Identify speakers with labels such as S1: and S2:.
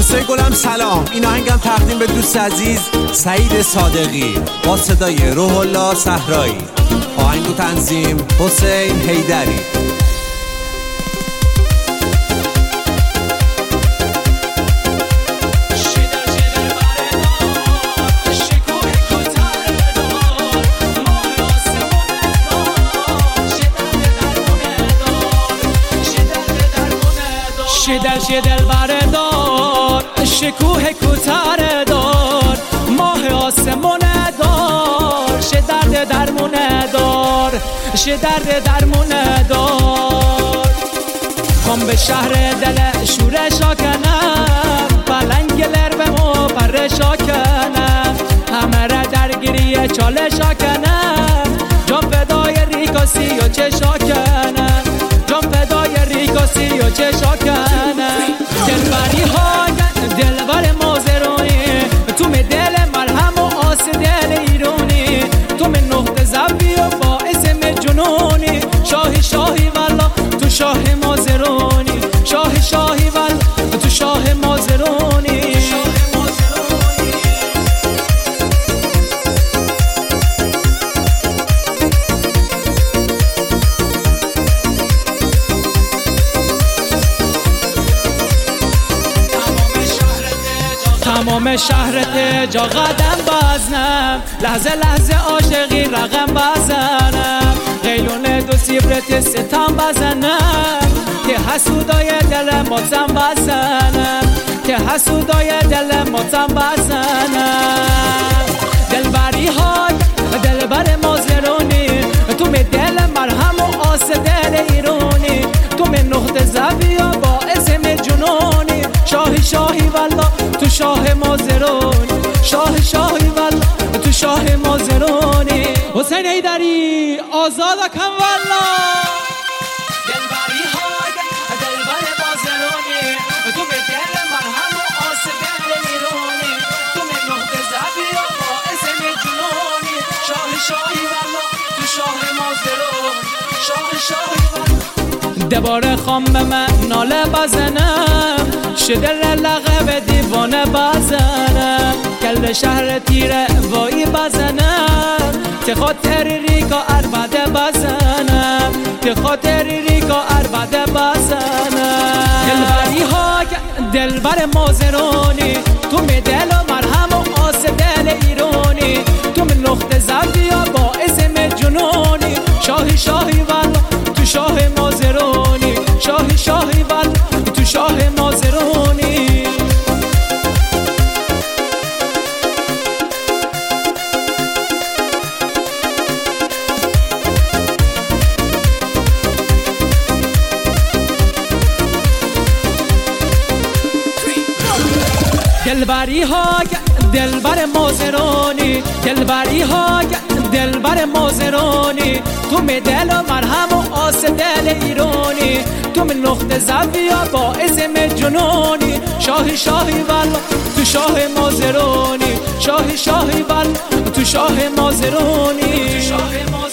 S1: دوستای گلم سلام. این آهنگم تقدیم به دوست عزیز سعید صادقی با صدای روح الله صحرایی. آهنگ و تنظیم حسین حیدری.
S2: دل بردار شکوه کوتاه دار ماه آسمون دار شه درد درمون دار شه درد درمون دار کام به شهر دل شورشا کنم پلنگ لربمو پرشا کنم همه را درگیری چالشا کنم جان فدای ریکاسی و چشا کنم جان فدای ریکاسی و چشا کنم دلبری های دلبر مازرونی تو می دل مرهم و آس دل ایرونی تو می نقطه زبی و باعث می جنونی شاهی شاهی والا تو شاه مازرونی شاهی شاهی والا تو شاه مازرونی تمام شهرت جا قدم بزنم لحظه لحظه عاشقی رقم بزنم قیلون دو سیبرت ستم بزنم که حسودای دل ماتم بزنم که حسودای دل ماتم بزنم دلبری های دلبر مازرونی تو می دل مرهم و آس دل ایرونی تو می نقطه زبی و باعث می جنونی شاهی شاهی والا تو شاه مازرونی شاه شاهی والا تو شاه مازرونی حسین حیدری آزاد کن والا دلبری های دلبر مازرونی تو به دل مرهم و آس دل ایرونی تو به نقطه زبی و باعث می جنونی شاه شاهی والا تو شاه مازرونی شاه شاهی والا دبار خام به من ناله بزنم شدر لغب دیوانه بزنم کل شهر تیره وایی بزنم ته خاطر ریکا عربده بزنم ته خاطر ریکا عربده بزنم دلبری ها دلبر مازرونی تو می دل و مرهم و آس دل ایرونی تو می نقطه زبی و باعث می جنونی شاهی شاهی والا تو شاه مازرونی شاهی شاهی والا تو شاه مازرونی دلبری ها دلبر مازرونی دلبری ها دلبر مازرونی تو می دل و مرهم و آس دل ایرونی تو می نقطه زبی و باعث می جنونی شاهی شاهی والا تو شاه مازرونی شاهی شاهی والا تو شاه مازرونی